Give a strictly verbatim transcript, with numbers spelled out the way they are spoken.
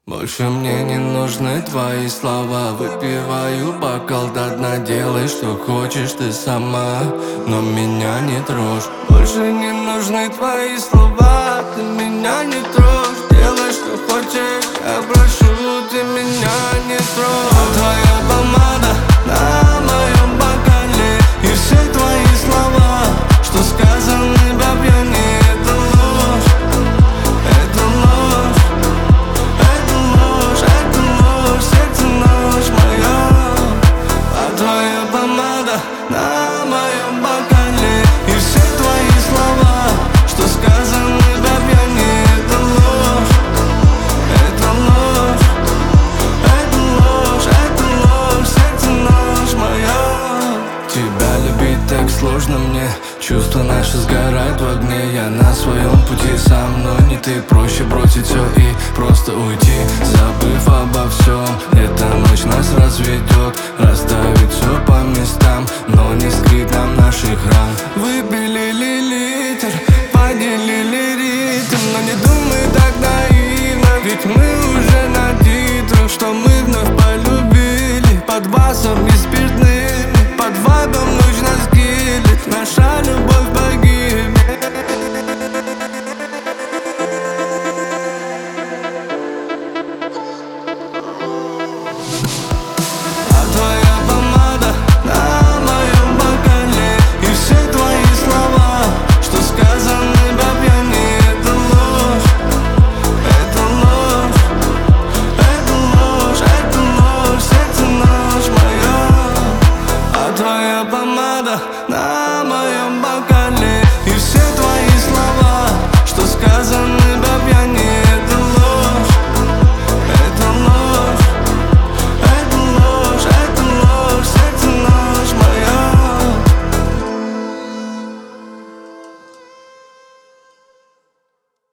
Больше мне не нужны твои слова. Выпиваю бокал до дна. Делай, что хочешь ты сама, но меня не трожь. Больше не нужны твои слова. Ты меня не трожь. Делай, что хочешь, я прошу, ты меня не трожь. А твоя помада на моем бокале, и все твои слова, что сказаны по пьяни, это ложь, это ложь, это ложь, это ложь, сердце ночь моя. А твоя помада на моем бокале, и все твои слова, что сказаны по пьяни, это ложь, это ложь, это ложь, это ложь, сердце ночь моя. Тебя любить так сложно мне, чувства наши сгорают в огне. Я на своем пути, со мной не ты. Проще бросить все и просто уйти, забыв обо всем. Эта ночь нас разведет, расставит все по местам, но не скрыть нам наших ран. Выпили литр, поделили ритм, но не думай так наивно, ведь мы